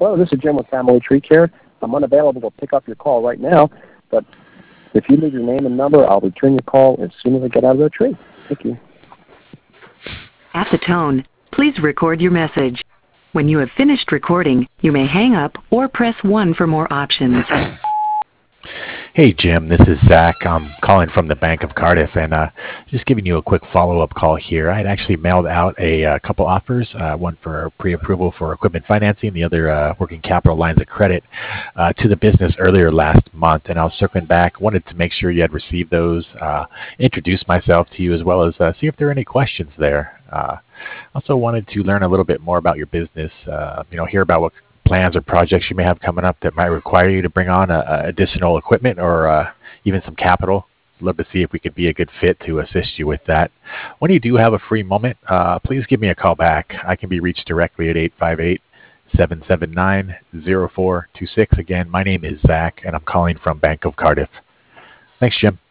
Hello, this is Jim with Family Tree Care. I'm unavailable to pick up your call right now, but if you leave your name and number, I'll return your call as soon as I get out of the tree. Thank you. At the tone, please record your message. When you have finished recording, you may hang up or press 1 for more options. Hey Jim, this is Zach. I'm calling from the Bank of Cardiff and just giving you a quick follow-up call here. I had actually mailed out a couple offers, one for pre-approval for equipment financing, the other working capital lines of credit to the business earlier last month, and I was circling back, wanted to make sure you had received those, introduce myself to you as well as see if there are any questions there. Also wanted to learn a little bit more about your business, hear about what plans or projects you may have coming up that might require you to bring on additional equipment or even some capital. Love to see if we could be a good fit to assist you with that. When you do have a free moment, please give me a call back. I can be reached directly at 858-779-0426. Again, my name is Zach, and I'm calling from Bank of Cardiff. Thanks, Jim.